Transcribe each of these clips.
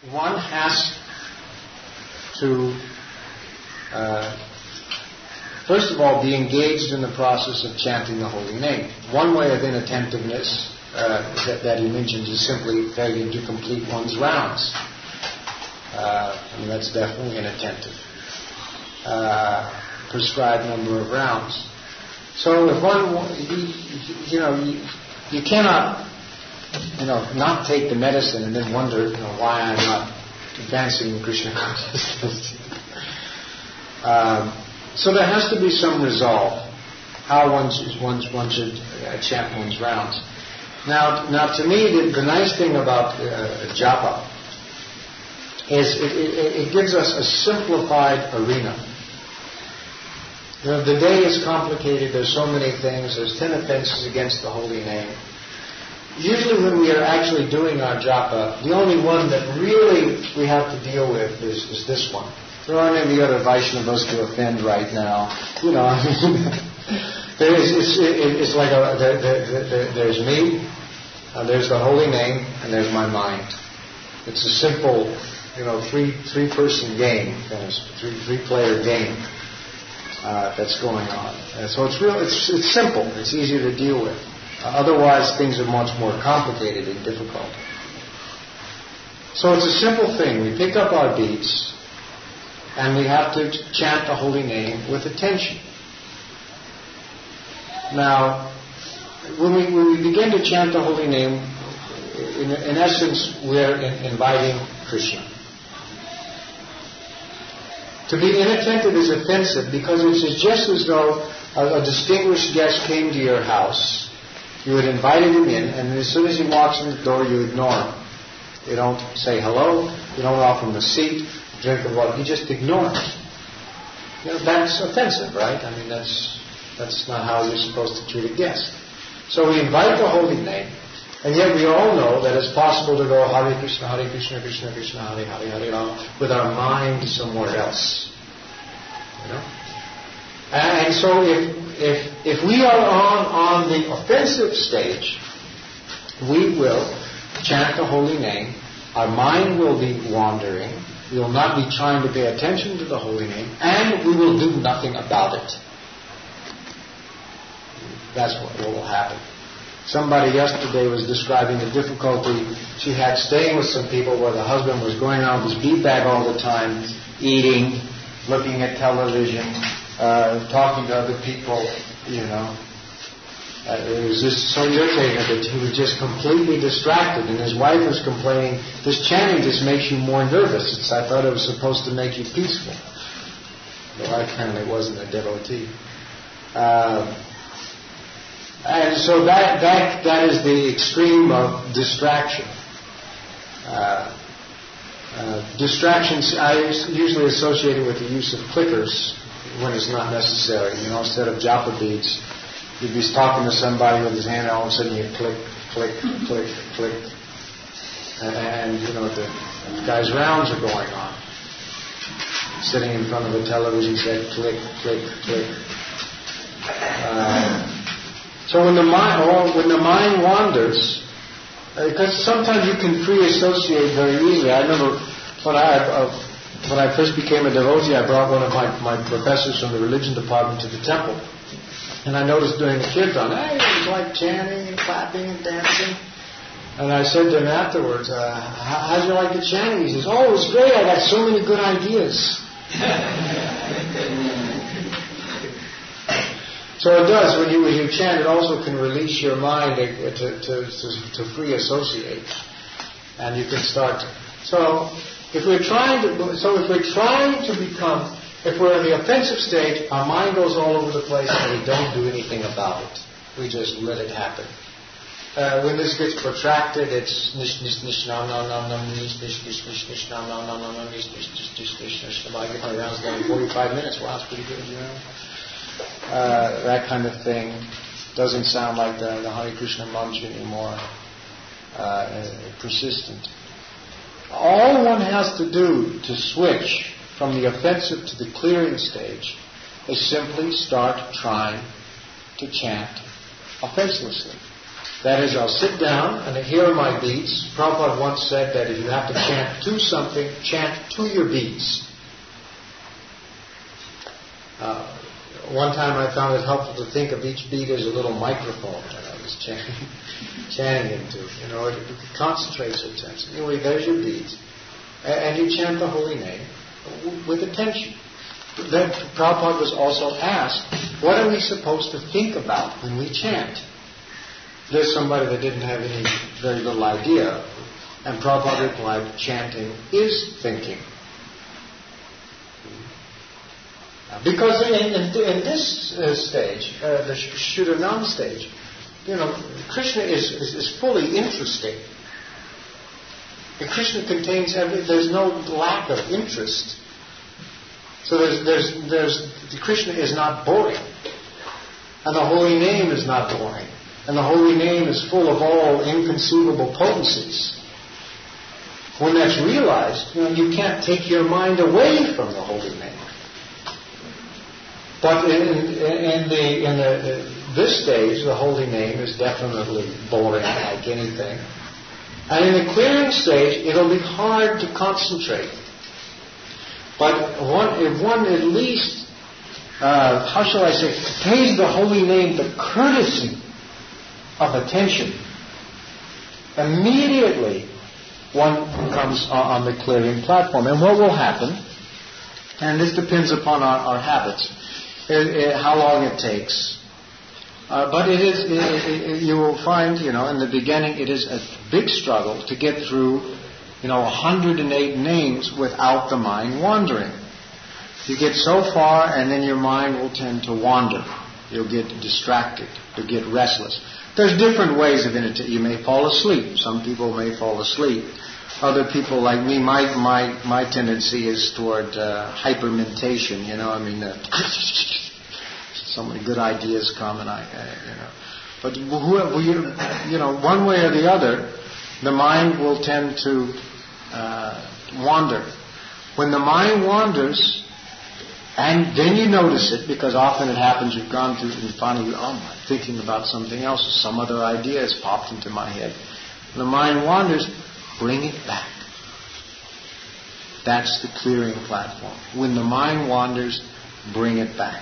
one has to, first of all, be engaged in the process of chanting the holy name. One way of inattentiveness that he mentions is simply failure to complete one's rounds. That's definitely inattentive. Prescribed number of rounds. So if one, you cannot, not take the medicine and then wonder, why I'm not advancing in Krishna consciousness. So there has to be some resolve how one should chant one's rounds. Now, to me, the nice thing about japa is it gives us a simplified arena. The day is complicated. There's so many things. There's 10 offenses against the holy name. Usually, when we are actually doing our japa, the only one that really we have to deal with is this one. There aren't any other Vaishnavas to offend right now. It's like there's me, there's the holy name, and there's my mind. It's a simple, three-person game, three-player game that's going on. And so it's simple. It's easy to deal with. Otherwise, things are much more complicated and difficult. So it's a simple thing. We pick up our beats, and we have to chant the holy name with attention. Now, when we begin to chant the holy name, in essence, we're inviting Krishna. To be inattentive is offensive because it's just as though a distinguished guest came to your house. You had invited him in, and as soon as he walks in the door, you ignore him. You don't say hello. You don't offer him a seat, a drink of water. You just ignore him. That's offensive, right? That's not how you're supposed to treat a guest. So we invite the holy name, and yet we all know that it's possible to go Hare Krishna, Krishna Krishna, Hare Hare, Hare Rama, with our mind somewhere else. And so if we are on the offensive stage, we will chant the holy name. Our mind will be wandering. We will not be trying to pay attention to the holy name, and we will do nothing about it. That's what will happen. Somebody yesterday was describing the difficulty she had staying with some people where the husband was going around with his beat bag all the time, eating, looking at television, talking to other people, It was just so irritating that he was just completely distracted, and his wife was complaining, this chanting just makes you more nervous. I thought it was supposed to make you peaceful. Though I apparently wasn't a devotee. And so that is the extreme of distraction. Distractions are usually associated with the use of clickers when it's not necessary. Instead of japa beads, you'd be talking to somebody with his hand, and all of a sudden you click, click, click, click. And the guy's rounds are going on. Sitting in front of the television set, click, click, click. So when the mind wanders, because sometimes you can free-associate very easily. I remember when I first became a devotee, I brought one of my professors from the religion department to the temple. And I noticed during the kirtan, it was like chanting and clapping and dancing. And I said to him afterwards, how'd you like the chanting? He says, it was great. I got so many good ideas. So it does. When you chant, it also can release your mind to free associate, and you can start. So if we're trying to become, if we're in the offensive stage, our mind goes all over the place, and we don't do anything about it. We just let it happen. When this gets protracted, it's nish nish nish nam nam nam nam nish nish nish nish nish nam nam nam nam nish nish nish nish nish nish. I get my rounds done in 45 minutes. Wow, that's pretty good, that kind of thing doesn't sound like the Hare Krishna mantra anymore. Persistent. All one has to do to switch from the offensive to the clearing stage is simply start trying to chant offenselessly. That is, I'll sit down and here are my beats. Prabhupada once said that if you have to chant to something, chant to your beats. One time I found it helpful to think of each beat as a little microphone that I was chanting into, in order to concentrate your attention. Anyway, there's your beats. And you chant the holy name with attention. Then Prabhupada was also asked, what are we supposed to think about when we chant? There's somebody that didn't have any very little idea. And Prabhupada replied, chanting is thinking. Because in this stage, the Shuddhanam stage, Krishna is fully interesting. And Krishna contains there's no lack of interest. So Krishna is not boring. And the holy name is not boring. And the holy name is full of all inconceivable potencies. When that's realized, you can't take your mind away from the holy name. But in this stage, the holy name is definitely boring like anything. And in the clearing stage, it'll be hard to concentrate. But if one at least, pays the holy name the courtesy of attention, immediately one comes on the clearing platform. And what will happen, and this depends upon our habits, how long it takes. But it is, you will find, in the beginning it is a big struggle to get through, 108 names without the mind wandering. You get so far and then your mind will tend to wander. You'll get distracted. You'll get restless. There's different ways of it. You may fall asleep. Some people may fall asleep. Other people like me, my tendency is toward hypermentation. So many good ideas come, and But one way or the other, the mind will tend to wander. When the mind wanders, and then you notice it, because often it happens, you've gone through and finally, I'm thinking about something else, or some other idea has popped into my head. When the mind wanders, bring it back. That's the clearing platform. When the mind wanders, bring it back.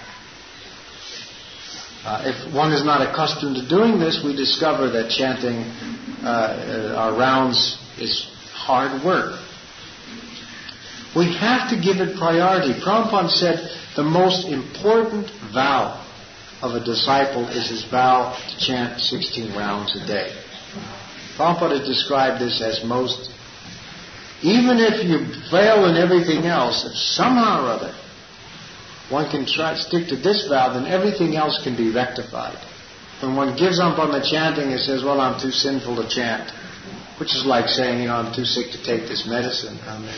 If one is not accustomed to doing this, we discover that chanting our rounds is hard work. We have to give it priority. Prabhupada said the most important vow of a disciple is his vow to chant 16 rounds a day. Prabhupada described this as most, even if you fail in everything else, if somehow or other one can stick to this vow, then everything else can be rectified. When one gives up on the chanting and says, well, I'm too sinful to chant, which is like saying, I'm too sick to take this medicine.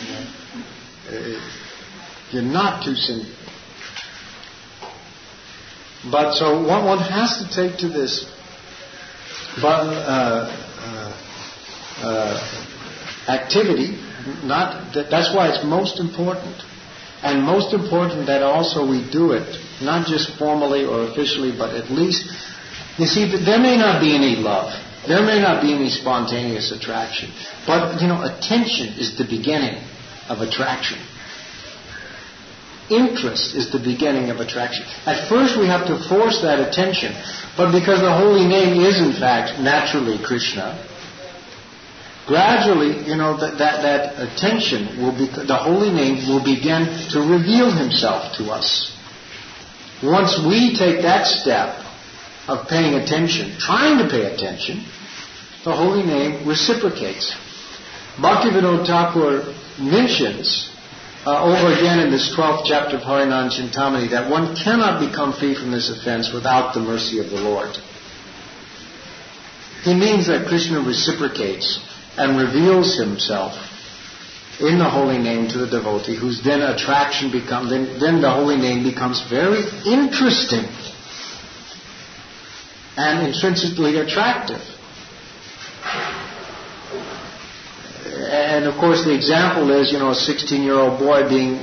You're not too sinful. But so one has to take to this activity. That's why it's most important. And most important that also we do it, not just formally or officially, but at least, you see, there may not be any love. There may not be any spontaneous attraction. But, attention is the beginning of attraction. Interest is the beginning of attraction. At first we have to force that attention, but because the holy name is in fact naturally Krishna, gradually, that attention will be, the holy name will begin to reveal himself to us. Once we take that step of paying attention, trying to pay attention, the holy name reciprocates. Bhaktivinoda Thakur mentions over again in this 12th chapter of Harinam Chintamani that one cannot become free from this offense without the mercy of the Lord. He means that Krishna reciprocates and reveals himself in the holy name to the devotee, whose then attraction becomes, then the holy name becomes very interesting and intrinsically attractive. And of course, the example is, a 16-year-old boy being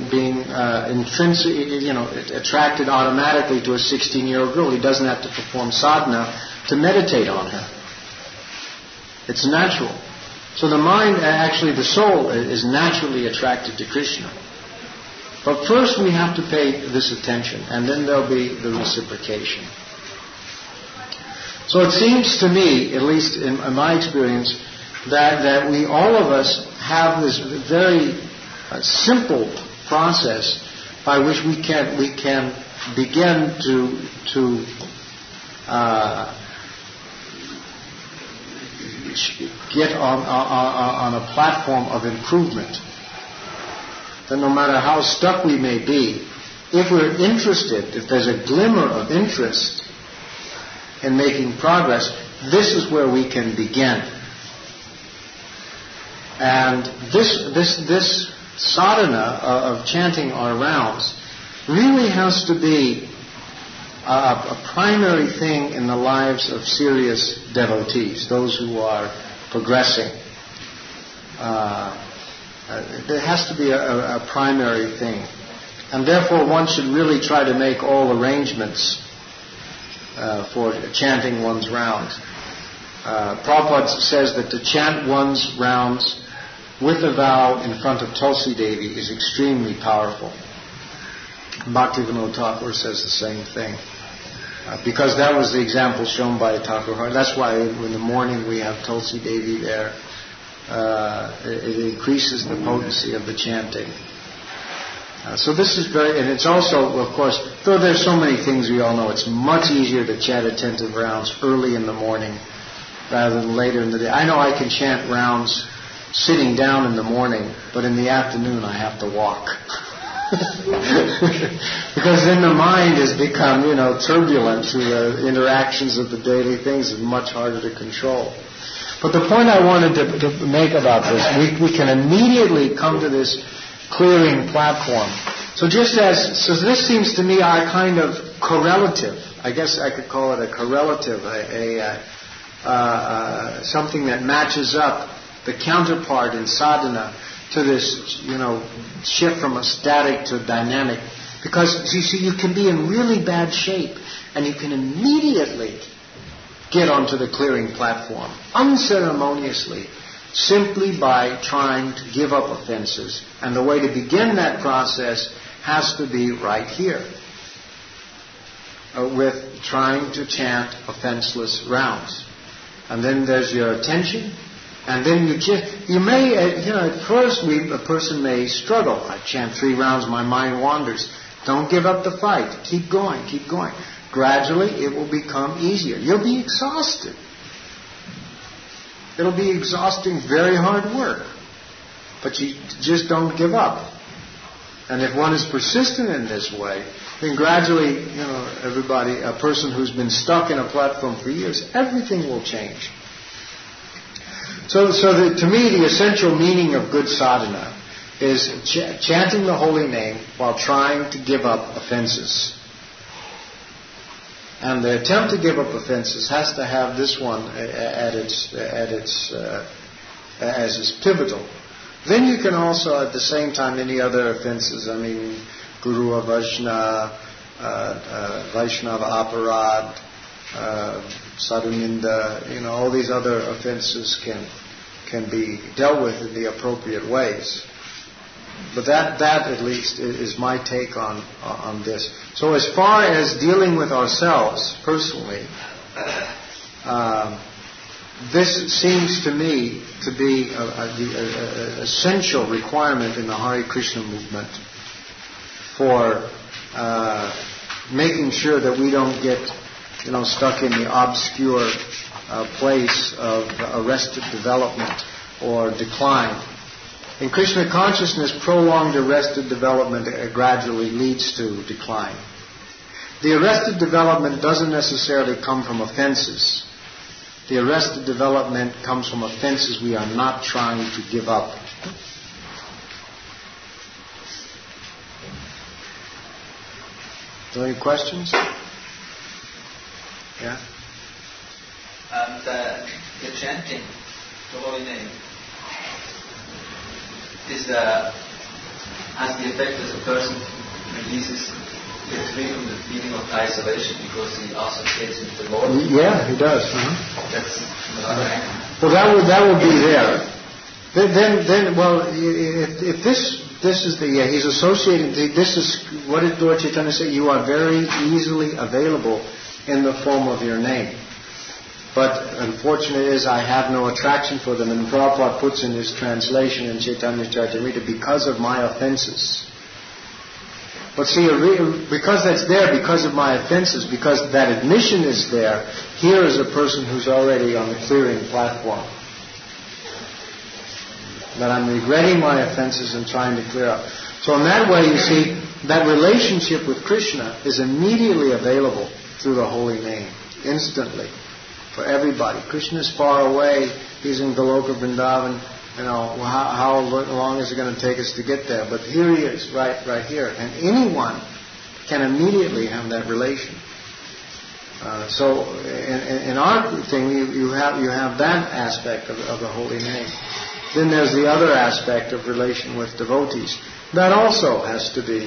attracted automatically to a 16-year-old girl. He doesn't have to perform sadhana to meditate on her. It's natural. So the mind, actually the soul, is naturally attracted to Krishna. But first we have to pay this attention, and then there'll be the reciprocation. So it seems to me, at least in my experience, that we, all of us, have this very simple process by which we can begin to get on a platform of improvement. That no matter how stuck we may be, if we're interested, if there's a glimmer of interest in making progress, this is where we can begin. And this sadhana of chanting our rounds really has to be a primary thing in the lives of serious devotees, those who are progressing. There has to be a primary thing. And therefore one should really try to make all arrangements for chanting one's rounds. Prabhupada says that to chant one's rounds with a vow in front of Tulsi Devi is extremely powerful. Bhaktivinoda Thakur says the same thing. Because that was the example shown by Thakur. That's why in the morning we have Tulsi Devi there. It increases the potency of the chanting. So this is very, and it's also, of course, though there's so many things we all know, it's much easier to chant attentive rounds early in the morning rather than later in the day. I know I can chant rounds sitting down in the morning, but in the afternoon I have to walk. Because then the mind has become, turbulent through the interactions of the daily things. It's much harder to control. But the point I wanted to make about this, we can immediately come to this clearing platform. So this seems to me our kind of correlative. I guess I could call it a correlative, something that matches up the counterpart in sadhana to this, shift from a static to a dynamic. Because, you see, you can be in really bad shape and you can immediately get onto the clearing platform, unceremoniously, simply by trying to give up offenses. And the way to begin that process has to be right here, with trying to chant offenseless rounds. And then there's your attention. And then you may, at first a person may struggle. I chant 3 rounds, my mind wanders. Don't give up the fight. Keep going, keep going. Gradually, it will become easier. You'll be exhausted. It'll be exhausting, very hard work. But you just don't give up. And if one is persistent in this way, then gradually, a person who's been stuck in a platform for years, everything will change. So to me, the essential meaning of good sadhana is chanting the holy name while trying to give up offenses. And the attempt to give up offenses has to have this one as its pivotal. Then you can also, at the same time, any other offenses. Guru Vaishnava, Vaishnava Aparad, Sadhuninda, all these other offenses can be dealt with in the appropriate ways. But that at least is my take on this. So as far as dealing with ourselves personally, this seems to me to be the essential requirement in the Hare Krishna movement for making sure that we don't get stuck in the obscure place of arrested development or decline. In Krishna consciousness, prolonged arrested development gradually leads to decline. The arrested development doesn't necessarily come from offenses. The arrested development comes from offenses we are not trying to give up. Are there any questions? Yeah? The chanting, the holy name, has the effect as a person releases gets rid of the feeling of isolation because he associates with the Lord. Yeah, he does. That's another angle. Well, that would be there. Then, well, if this is he's associating. This is what did Lord Chaitanya say? You are very easily available in the form of your name. But unfortunate is I have no attraction for them. And Prabhupada puts in his translation in Chaitanya Charitamrita, because of my offenses. But see, because that's there, because of my offenses, because that admission is there, here is a person who's already on the clearing platform. That I'm regretting my offenses and trying to clear up. So in that way, you see, that relationship with Krishna is immediately available through the holy name, instantly. For everybody. Krishna is far away. He's in Goloka Vrindavan. How long is it going to take us to get there? But here he is, right here. And anyone can immediately have that relation. So in our thing, you have that aspect of the holy name. Then there's the other aspect of relation with devotees. That also has to be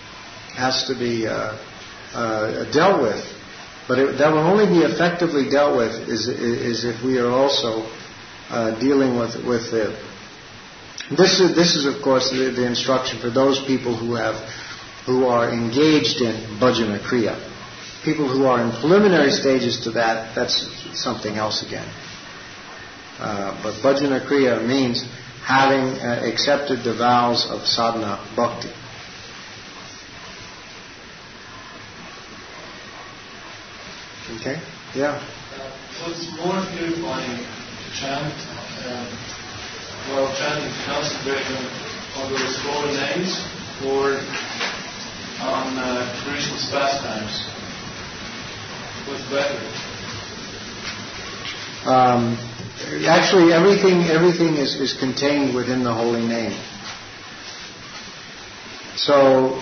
dealt with. But that will only be effectively dealt with is if we are also dealing with the. This is of course the instruction for those people who are engaged in bhajana kriya. People who are in preliminary stages to that, that's something else again. But bhajana kriya means having accepted the vows of sadhana bhakti. Okay? Yeah. So it's more purifying to chant, while chanting, concentrating on those holy names or on Krishna's pastimes. What's better? Actually, everything is contained within the holy name. So,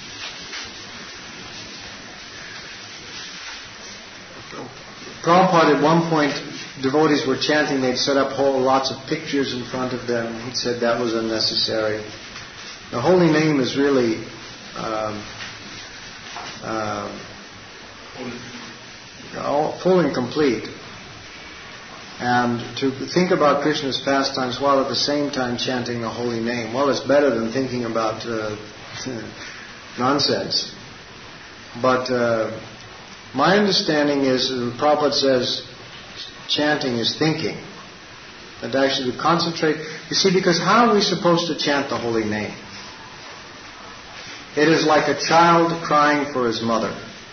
Prabhupada at one point, devotees were chanting, they'd set up lots of pictures in front of them. He said that was unnecessary. The holy name is really full and complete. And to think about Krishna's pastimes while at the same time chanting the holy name, well, it's better than thinking about nonsense. But my understanding is, Prabhupada says, chanting is thinking. And actually to concentrate. You see, because how are we supposed to chant the holy name? It is like a child crying for his mother.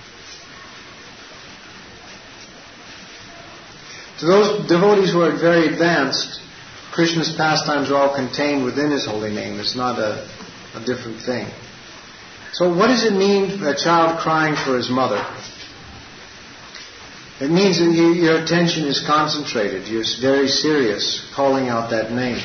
To those devotees who are very advanced, Krishna's pastimes are all contained within his holy name. It's not a different thing. So what does it mean, a child crying for his mother? It means that your attention is concentrated. You're very serious, calling out that name.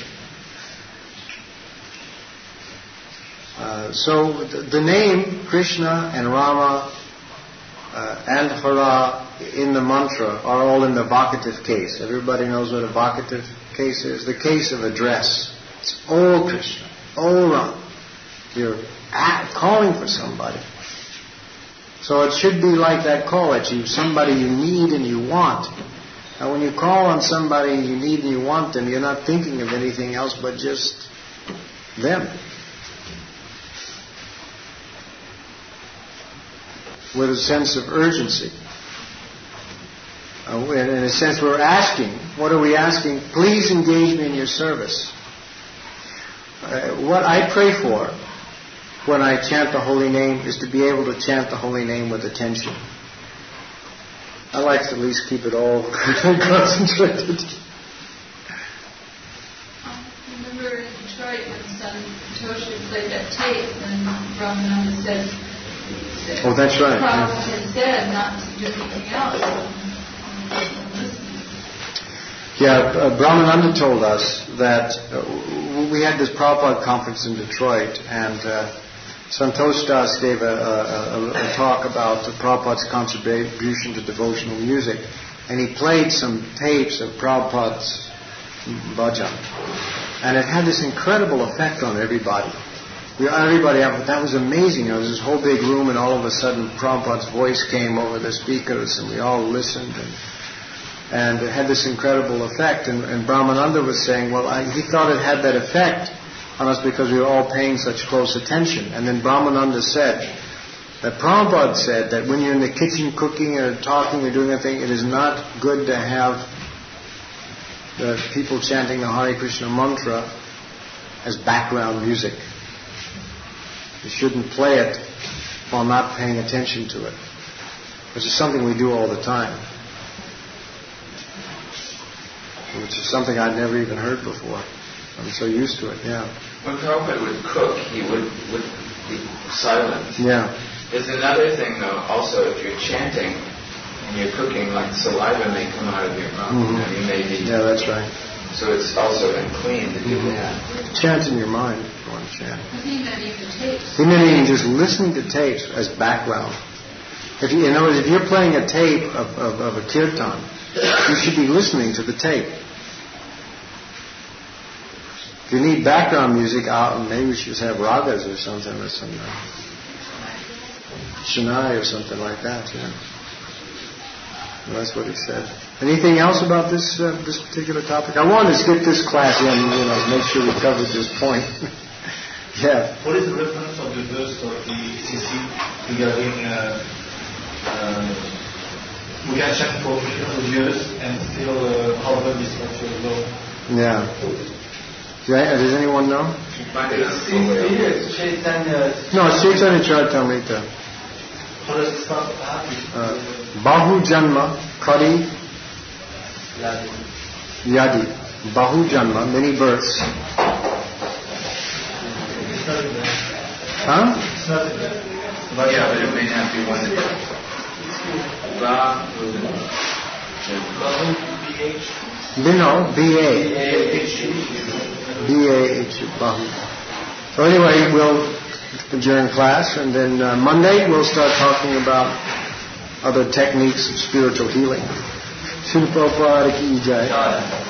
So the name Krishna and Rama and Hara in the mantra are all in the vocative case. Everybody knows what a vocative case is. The case of address. It's O Krishna, O Rama. You're calling for somebody. So it should be like that call at you, somebody you need and you want. Now when you call on somebody you need and you want them, you're not thinking of anything else but just them. With a sense of urgency. In a sense we're asking, what are we asking? Please engage me in your service. What I pray for when I chant the holy name is to be able to chant the holy name with attention. I like to at least keep it all concentrated. Remember in Detroit when Santoshi played that tape and Brahmananda said, oh, that's right. Prabhupada had said not to do anything else. Yeah, Brahmananda told us that we had this Prabhupada conference in Detroit, and Santosh Das gave a talk about Prabhupada's contribution to devotional music, and he played some tapes of Prabhupada's bhajan, and it had this incredible effect on everybody. Everybody, that was amazing. There was this whole big room, and all of a sudden Prabhupada's voice came over the speakers, and we all listened, and it had this incredible effect. And Brahmananda was saying, well, he thought it had that effect on us because we were all paying such close attention. And then Brahmananda said that Prabhupada said that when you're in the kitchen cooking or talking or doing that thing, it is not good to have the people chanting the Hare Krishna mantra as background music. You shouldn't play it while not paying attention to it, which is something we do all the time, which is something I'd never even heard before. I'm so used to it, yeah. When Prabhupada would cook, he would be silent. Yeah. There's another thing, though, also, if you're chanting and you're cooking, like saliva may come out of your mouth. Mm-hmm. You may be... Yeah, that's right. So it's also unclean to do that. Chant in your mind if you want to chant. He meant even tapes. He meant even just listening to tapes as background. In other words, if you're playing a tape of a kirtan, you should be listening to the tape. If you need background music, maybe we should have ragas or something, or some Shanai or something like that. Yeah. Well, that's what he said. Anything else about this particular topic? I wanted to skip this class in, make sure we covered this point. Yeah. What is the reference of the verse of the CC regarding we can check for years and still Harvard is not so low? Yeah. Does anyone know? It's Chaitanya. No, it's Chaitanya Charitamrita. How does it start? Bahu Janma Kari Yadi. Bahu Janma, many births. Huh? It's not in there. But yeah, but it may not be one. No, B-A. B-A-H, Bahu. So anyway, we'll adjourn class, and then Monday we'll start talking about other techniques of spiritual healing. Srila Prabhupada ki jai.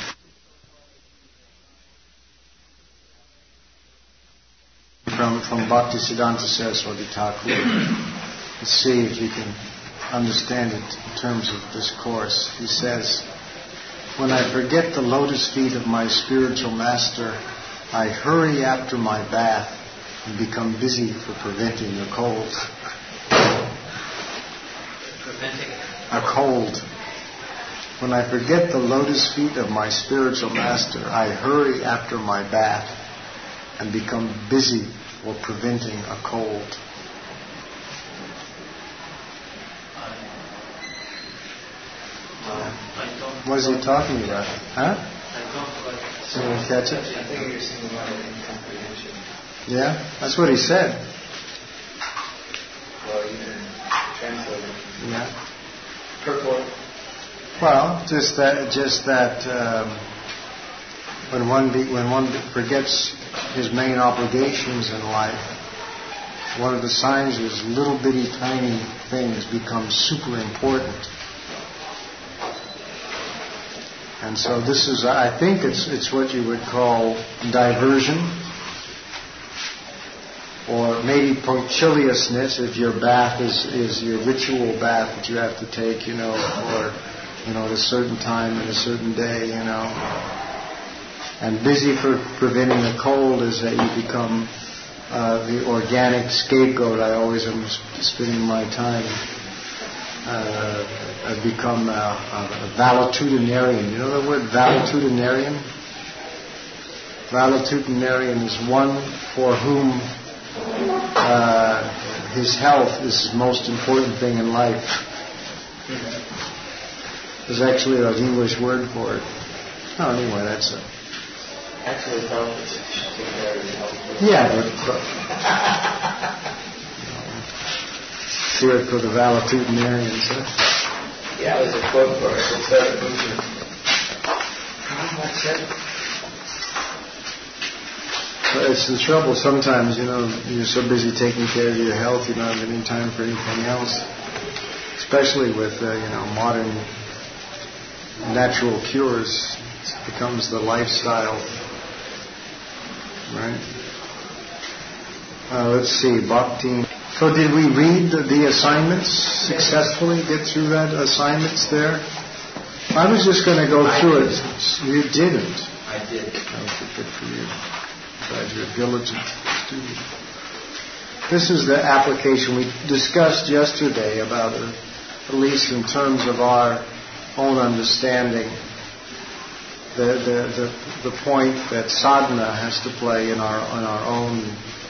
From Bhaktisiddhanta Saraswati Thakur. Let's see if you can understand it in terms of this course. He says, when I forget the lotus feet of my spiritual master, I hurry after my bath and become busy for preventing the cold. A cold. When I forget the lotus feet of my spiritual master, I hurry after my bath and become busy for preventing a cold. What is he talking about? Huh? Someone catch it? I think you're saying about incomprehension. Yeah, that's what he said. Well, you can translate it. Yeah. Purport. Well, just that when one forgets his main obligations in life, one of the signs is little bitty tiny things become super important. And so this is, I think it's what you would call diversion, or maybe punctiliousness if your bath is your ritual bath that you have to take, or at a certain time and a certain day, And busy for preventing a cold is that you become the organic scapegoat. I always am spending my time. I've become a valetudinarian. You know the word valetudinarian? Valetudinarian is one for whom his health is the most important thing in life. There's actually an English word for it. Oh, anyway, that's it. Actually, health is taking care of your health. Yeah, do it for the valetudinarians. Huh? Yeah, there's a quote for it. It's a movement. It's the trouble sometimes, you're so busy taking care of your health, you don't have any time for anything else. Especially with, modern natural cures. It becomes the lifestyle, right? Let's see, Bhakti. So did we read the assignments successfully? Get through that assignments there? I was just going to go through it. You didn't. I did. Okay, good for you. Glad you're a diligent student. This is the application we discussed yesterday about, at least in terms of our own understanding, the point that sadhana has to play in our own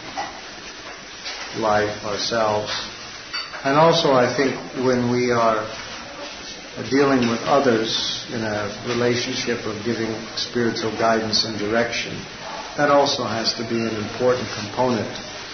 life ourselves. And also I think when we are dealing with others in a relationship of giving spiritual guidance and direction, that also has to be an important component.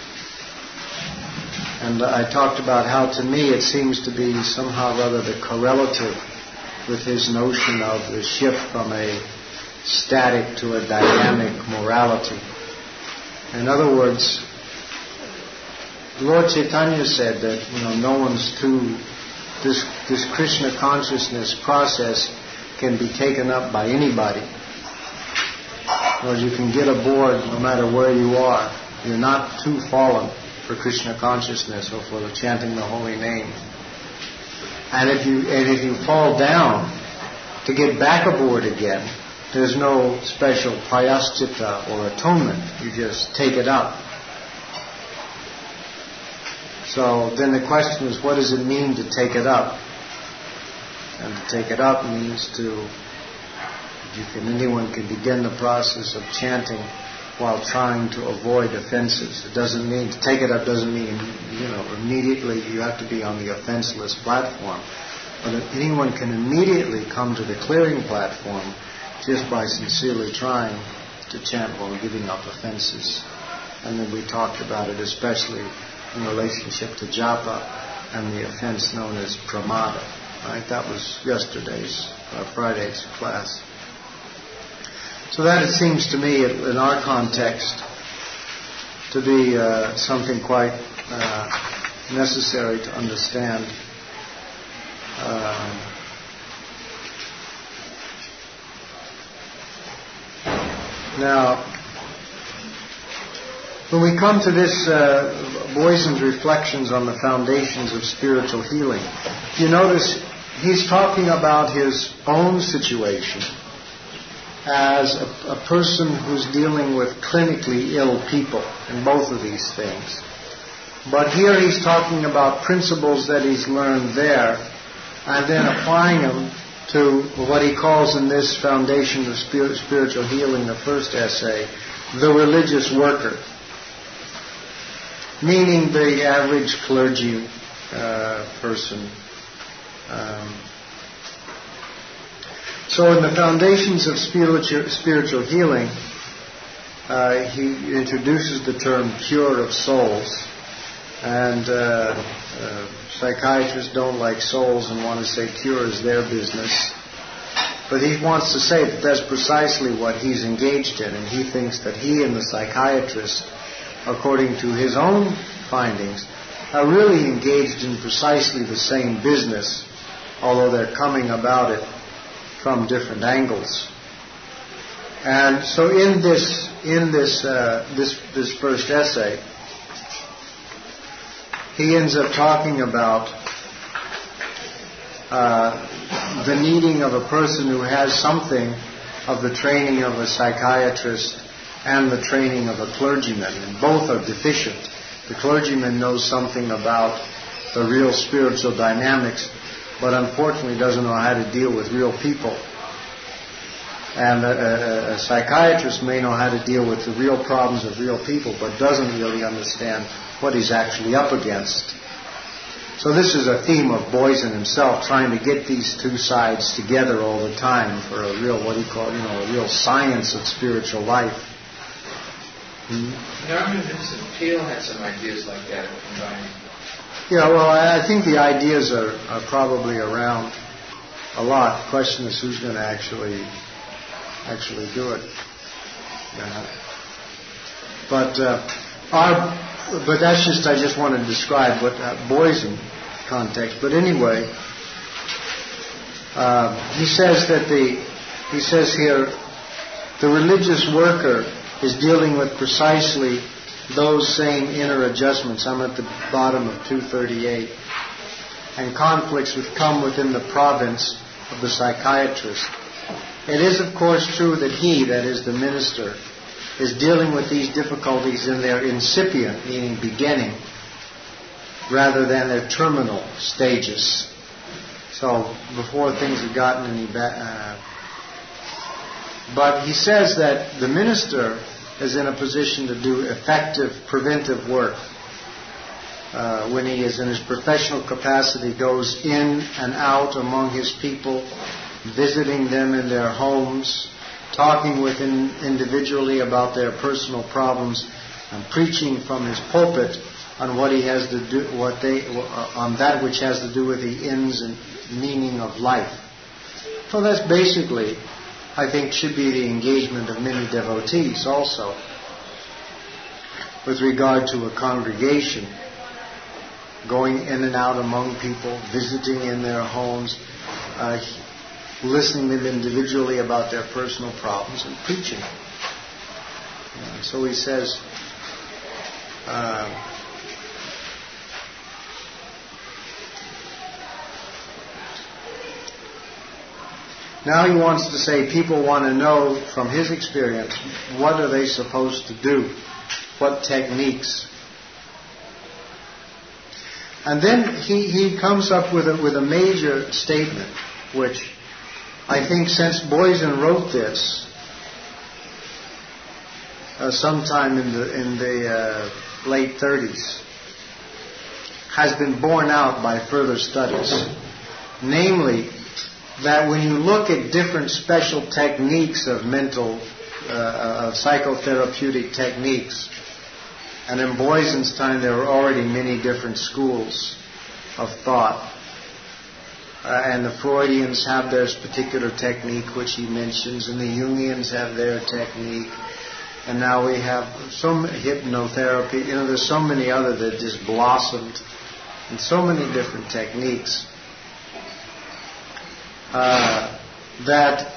And I talked about how to me it seems to be somehow rather the correlative with his notion of the shift from a static to a dynamic morality. In other words, Lord Chaitanya said that no one's too. This Krishna consciousness process can be taken up by anybody. Or you can get aboard no matter where you are. You're not too fallen for Krishna consciousness or for the chanting the holy name. And if you fall down, to get back aboard again, there's no special prayaschita or atonement. You just take it up. So then the question is, what does it mean to take it up? And to take it up means anyone can begin the process of chanting while trying to avoid offenses. It doesn't mean, to take it up doesn't mean, immediately you have to be on the offenseless platform. But anyone can immediately come to the clearing platform just by sincerely trying to chant while giving up offenses. And then we talked about it especially in relationship to japa and the offense known as pramada. Right? That was yesterday's, Friday's class. So that, it seems to me, in our context, to be something quite necessary to understand. Now, when we come to this Boysen's reflections on the foundations of spiritual healing, you notice he's talking about his own situation as a person who's dealing with clinically ill people in both of these things. But here he's talking about principles that he's learned there and then applying them to what he calls in this foundation of spiritual healing, the first essay, the religious worker. Meaning the average clergy person. So in the foundations of spiritual healing, he introduces the term cure of souls. And psychiatrists don't like souls and want to say cure is their business. But he wants to say that that's precisely what he's engaged in, and he thinks that he and the psychiatrist, according to his own findings, are really engaged in precisely the same business, although they're coming about it from different angles. And so in this first essay, he ends up talking about the needing of a person who has something of the training of a psychiatrist and the training of a clergyman, and both are deficient. The clergyman knows something about the real spiritual dynamics, but unfortunately doesn't know how to deal with real people. And a psychiatrist may know how to deal with the real problems of real people, but doesn't really understand what he's actually up against. So this is a theme of Boysen himself, trying to get these two sides together all the time for a real, a real science of spiritual life. Norman Vincent Peale had some ideas like that of combining. Yeah, well, I think the ideas are probably around a lot. The question is who's going to actually do it. Yeah. But that's just, I just want to describe what Boysen context. But anyway, he says here, the religious worker is dealing with precisely those same inner adjustments. I'm at the bottom of 238. And conflicts would come within the province of the psychiatrist. It is, of course, true that he, that is the minister, is dealing with these difficulties in their incipient, meaning beginning, rather than their terminal stages. So before things have gotten any better. But he says that the minister is in a position to do effective preventive work. When he is in his professional capacity, goes in and out among his people, visiting them in their homes, talking with them individually about their personal problems, and preaching from his pulpit on what he has to do, on that which has to do with the ends and meaning of life. So that's basically, I think, should be the engagement of many devotees also, with regard to a congregation, going in and out among people, visiting in their homes, listening to them individually about their personal problems, and preaching. So he says, now he wants to say people want to know from his experience, what are they supposed to do? What techniques? And then he comes up with a major statement, which I think since Boysen wrote this sometime in the late 30s, has been borne out by further studies. Namely, that when you look at different special techniques of mental, of psychotherapeutic techniques, and in Boysen's time there were already many different schools of thought. And the Freudians have their particular technique, which he mentions, and the Jungians have their technique. And now we have some hypnotherapy. There's so many other that just blossomed, and so many different techniques. That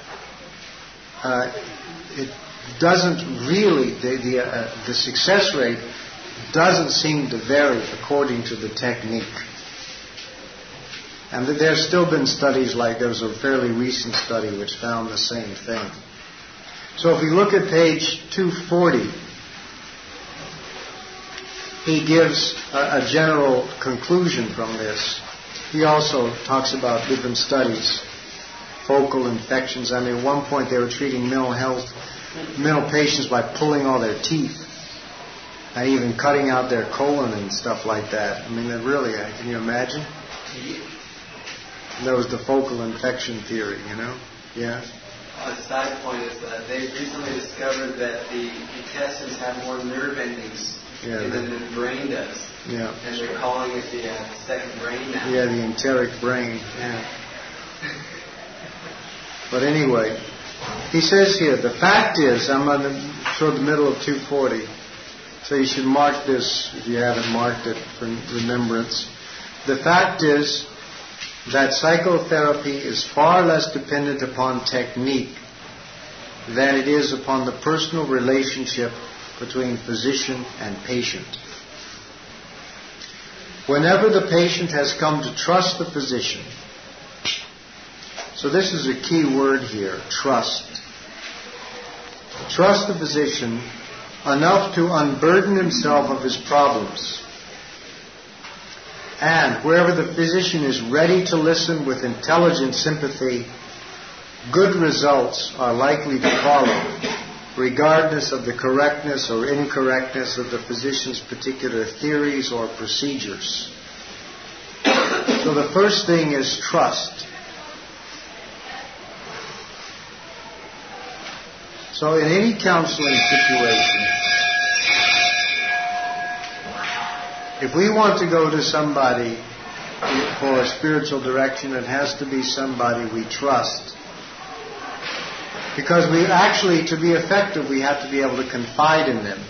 it doesn't really, the success rate doesn't seem to vary according to the technique. And there's still been studies like, there was a fairly recent study which found the same thing. So if we look at page 240, he gives a general conclusion from this. He also talks about different studies. Focal infections. I mean, at one point they were treating mental patients by pulling all their teeth and even cutting out their colon and stuff like that. I mean, really, can you imagine? That was the focal infection theory, Yeah. A side point is that they recently discovered that the intestines have more nerve endings than the brain does. Yeah. And they're calling it the second brain now. Yeah, the enteric brain. Yeah. But anyway, he says here, the fact is, I'm on toward the middle of 240, so you should mark this if you haven't marked it for remembrance. The fact is that psychotherapy is far less dependent upon technique than it is upon the personal relationship between physician and patient. Whenever the patient has come to trust the physician, so this is a key word here, trust. Trust the physician enough to unburden himself of his problems. And wherever the physician is ready to listen with intelligent sympathy, good results are likely to follow, regardless of the correctness or incorrectness of the physician's particular theories or procedures. So the first thing is trust. So in any counseling situation, if we want to go to somebody for a spiritual direction, it has to be somebody we trust. Because we actually, to be effective, we have to be able to confide in them.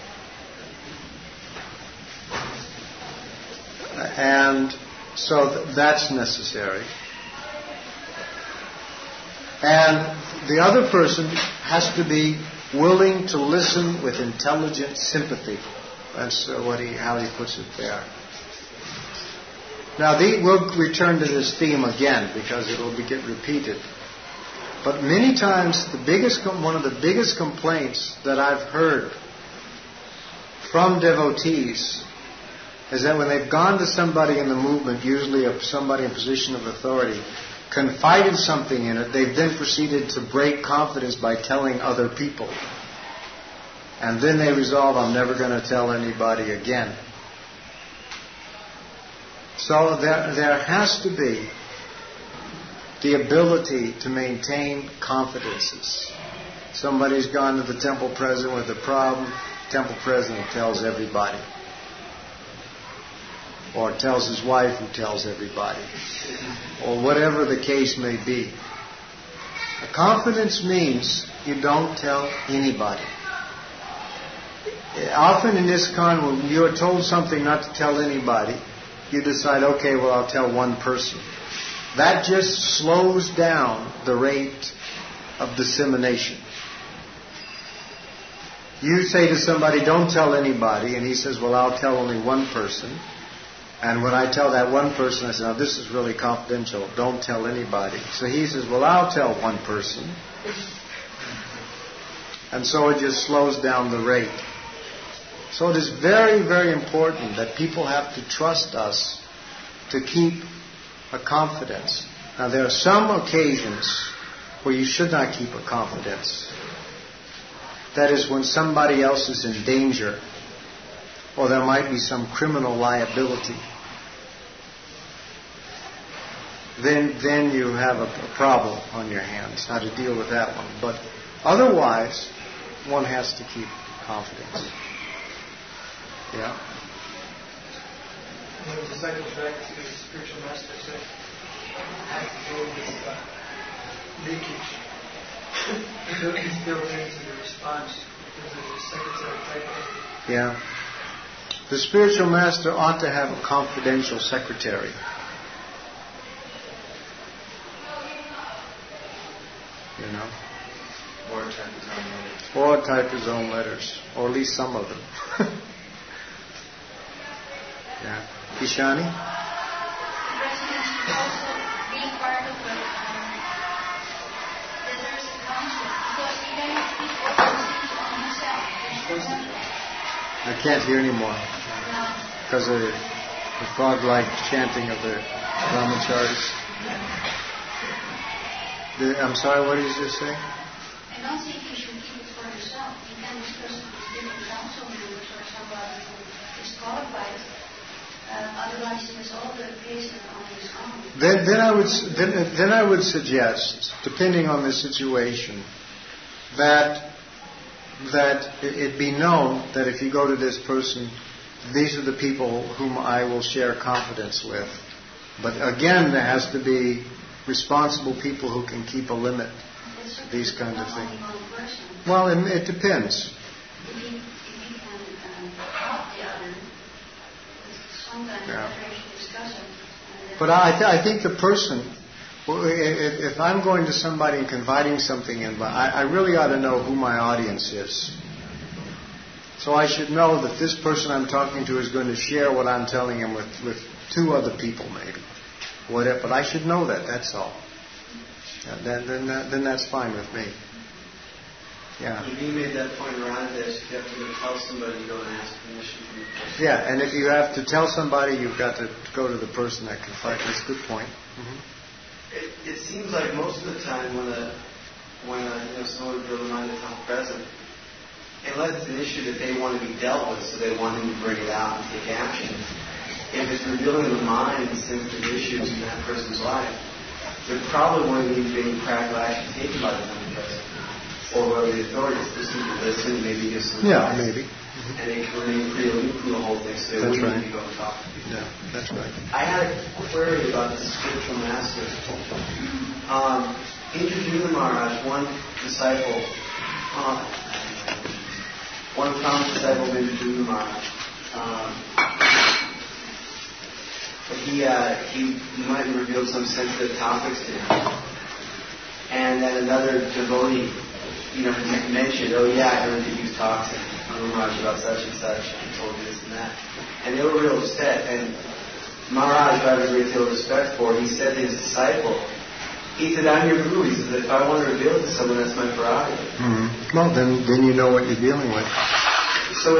And so that's necessary. And the other person has to be willing to listen with intelligent sympathy. That's how he puts it there. Now, we'll return to this theme again because it will get repeated. But many times, one of the biggest complaints that I've heard from devotees is that when they've gone to somebody in the movement, usually somebody in a position of authority, confided something in it, they've then proceeded to break confidence by telling other people. And then they resolve, I'm never going to tell anybody again. So there has to be the ability to maintain confidences. Somebody's gone to the temple president with a problem, temple president tells everybody. Or tells his wife, who tells everybody. Or whatever the case may be. A confidence means you don't tell anybody. Often in ISKCON, when you are told something not to tell anybody, you decide, okay, well, I'll tell one person. That just slows down the rate of dissemination. You say to somebody, don't tell anybody, and he says, well, I'll tell only one person. And when I tell that one person, I say, now this is really confidential, don't tell anybody. So he says, well, I'll tell one person. And so it just slows down the rate. So it is very, very important that people have to trust us to keep a confidence. Now there are some occasions where you should not keep a confidence. That is when somebody else is in danger, or there might be some criminal liability. Then you have a problem on your hands, how to deal with that one. But otherwise, one has to keep confidence. Yeah. When the disciples back to the spiritual master said, I have to deal with this leakage. He's built into the response because of the secretary type of. Yeah. The spiritual master ought to have a confidential secretary. You know? Or type his own letters. Or at least some of them. Yeah. Ishani? The president should also be part of the letters council because he then speaks also on himself. I can't hear anymore because of the frog-like chanting of the brahmacharis. I'm sorry, what did you just say? I don't think you should keep it for yourself. You can discuss it with different council members or somebody who is qualified. Otherwise, he has all the cases on his own. Then I would suggest, depending on the situation, that it be known that if you go to this person, these are the people whom I will share confidence with. But again, there has to be responsible people who can keep a limit. These kinds of things. Well, it depends. If he can help the other, sometimes they should discuss it. But I think the person, if I'm going to somebody and confiding something in, I really ought to know who my audience is. So I should know that this person I'm talking to is going to share what I'm telling him with two other people maybe. Whatever, but I should know that, that's all. Then that's fine with me. Yeah. If you made that point around this, you have to tell somebody, you don't ask permission from the person. Yeah, and if you have to tell somebody, you've got to go to the person that can fight. That's a good point. Mm-hmm. It seems like most of the time when someone would remind the temple president, unless it's an issue that they want to be dealt with, so they want him to bring it out and take action, if it's revealing the mind and sensitive issues in that person's life, there probably won't even be any practical action taken by the temple president. Or whether the authorities just need to listen, maybe give some advice. Yeah, maybe. Mm-hmm. And they can remain pretty aloof from the whole thing, so they wouldn't need to go and talk to people. Yeah, that's right. I had a query about the spiritual master. Indradyumna Maharaj, one disciple, one prominent disciple of Indradyumna Maharaj, he might have revealed some sensitive topics to him. And then another devotee, mentioned, oh yeah, I heard that you talked Guru Maharaj about such and such, and told you this and that. And they were real upset. And Maharaj, who I have a great deal of respect for, he said to his disciple, he said, I'm your Guru. He said, if I want to reveal it to someone, that's my prerogative. Mm-hmm. Well, then you know what you're dealing with. So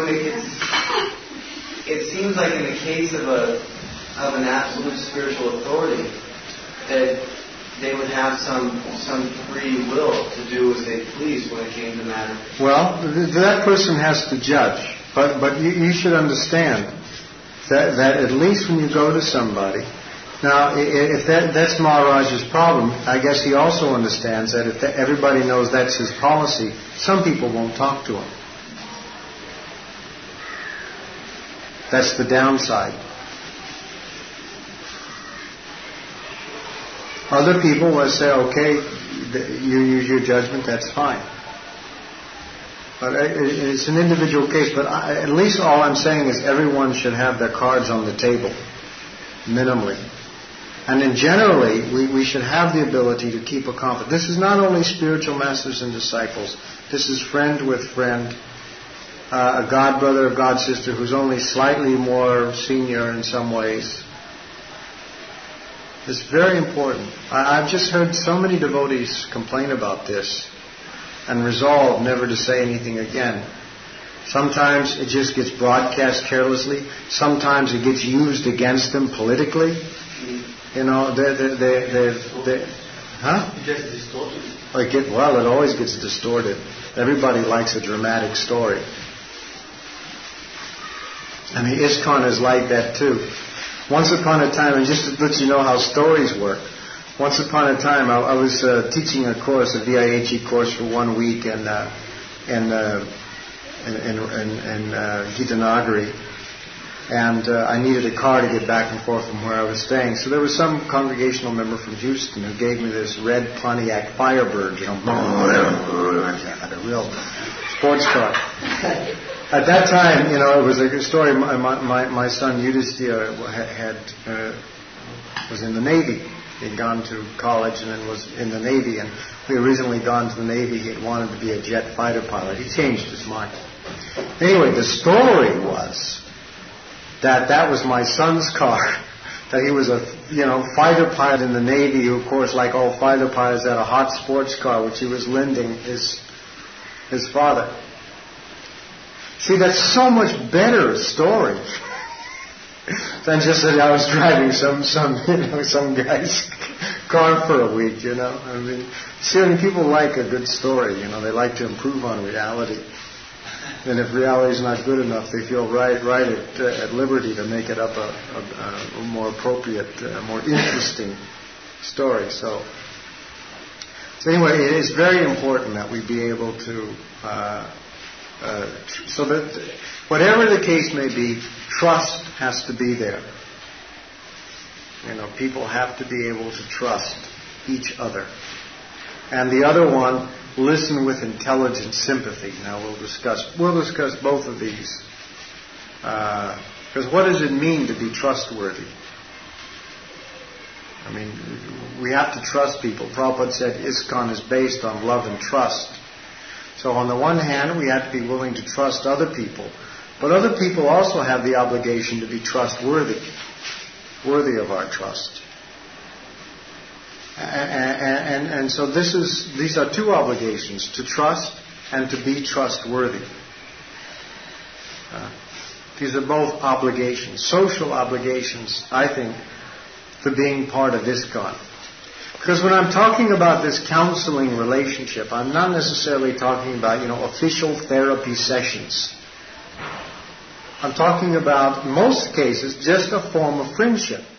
it seems like in the case of an absolute spiritual authority, that they would have some free will to do as they please when it came to matter. Well, that person has to judge. But you should understand that at least when you go to somebody, now if that's Maharaj's problem, I guess he also understands that if everybody knows that's his policy, some people won't talk to him. That's the downside. Other people will say, okay, you use your judgment, that's fine. But it's an individual case. But at least all I'm saying is everyone should have their cards on the table, minimally. And then generally, we should have the ability to keep a confidence. This is not only spiritual masters and disciples. This is friend with friend, a god brother, a god sister who's only slightly more senior in some ways. It's very important. I've just heard so many devotees complain about this and resolve never to say anything again. Sometimes it just gets broadcast carelessly. Sometimes it gets used against them politically. You know, huh? It gets distorted. Well, it always gets distorted. Everybody likes a dramatic story. I mean, ISKCON is like that too. Once upon a time, and just to let you know how stories work, once upon a time I was teaching a course, a VIHE course for 1 week in Gitanagari, and I needed a car to get back and forth from where I was staying. So there was some congregational member from Houston who gave me this red Pontiac Firebird, a real sports car. At that time, it was a story. My son Yudhisthira was in the Navy. He'd gone to college and then was in the Navy. And we originally gone to the Navy. He had wanted to be a jet fighter pilot. He changed his mind. Anyway, the story was that was my son's car. That he was a fighter pilot in the Navy, who, of course, like all fighter pilots, had a hot sports car which he was lending his father. See, that's so much better a story than just that I was driving some guy's car for a week. I mean, see, people like a good story. They like to improve on reality. And if reality is not good enough, they feel right at liberty to make it up a more appropriate, more interesting story. So anyway, it is very important that we be able to. So that whatever the case may be, trust has to be there. People have to be able to trust each other. And the other one, listen with intelligent sympathy. Now we'll discuss both of these. Because what does it mean to be trustworthy? I mean, we have to trust people. Prabhupada said ISKCON is based on love and trust. So on the one hand, we have to be willing to trust other people. But other people also have the obligation to be trustworthy, worthy of our trust. And so these are two obligations, to trust and to be trustworthy. These are both obligations, social obligations, I think, to being part of ISKCON. Because when I'm talking about this counseling relationship, I'm not necessarily talking about, official therapy sessions. I'm talking about, in most cases, just a form of friendship.